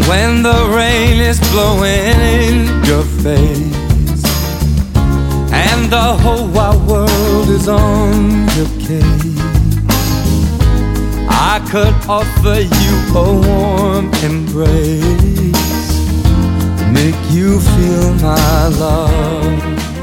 when the rain is blowing in your face and the whole wide world is on your case, I could offer you a warm embrace, make you feel my love.